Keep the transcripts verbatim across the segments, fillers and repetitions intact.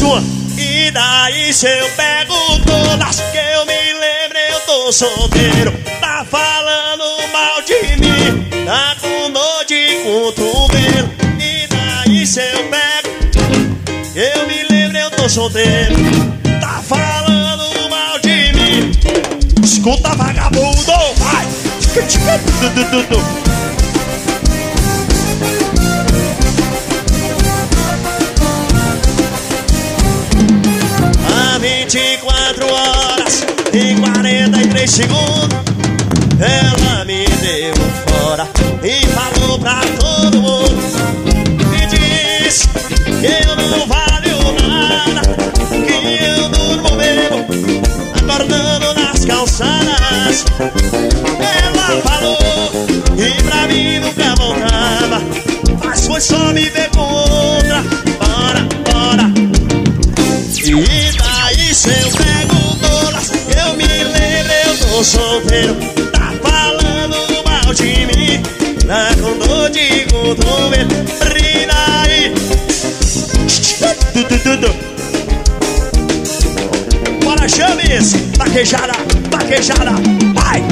sua. E daí se eu pego todas que eu me lembro, eu tô solteiro. Tá falando mal de mim, tá com dor de cotovelo. E daí se eu pego, eu me lembro, eu tô solteiro. Tá falando mal de mim. Escuta, vagabundo, vai. Há vinte e quatro horas e quarenta e três segundos, ela me deu fora e falou pra todo mundo. Me disse que eu não valho nada, que eu durmo mesmo acordando nas calçadas. Ela falou e pra mim nunca voltava, mas foi só me ver com outra. Bora, bora. E daí se eu pego todas, eu me lembro, eu tô solteiro. Tá falando mal de mim, tá com dor de cotovelo. E daí bora, chames, vaquejada, vaquejada, vai.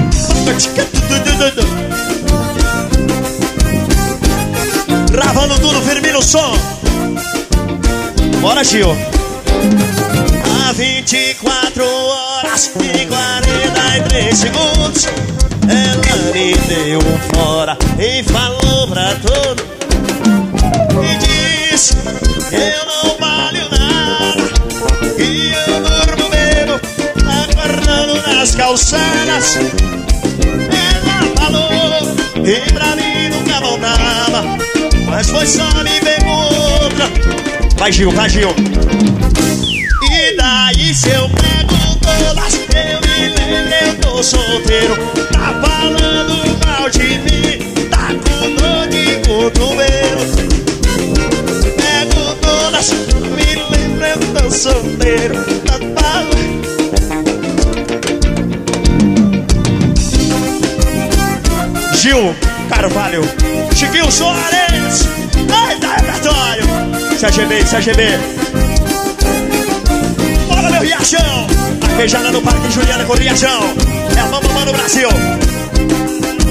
Gravando tudo, Firmino som. Bora, Gil. Há vinte e quatro horas e quarenta e três segundos, ela me deu um fora e falou pra todo. E disse que eu não valho nada, que eu durmo mesmo acordando nas calçadas. Ela falou e pra mim nunca voltava, mas foi só me ver com outra. Vai, Gil, vai, Gil. E daí se eu pego todas, eu me lembro, eu tô solteiro. Tá falando mal de mim, tá com dor de cotovelo. Pego todas, me lembro, eu tô solteiro. Tá falando. Gil Carvalho, Chiquinho Soares, eita, repertório. C G B, C G B. Bora, meu Riachão. A beijada no Parque Juliana com o Riachão. É a Mama Mano Brasil.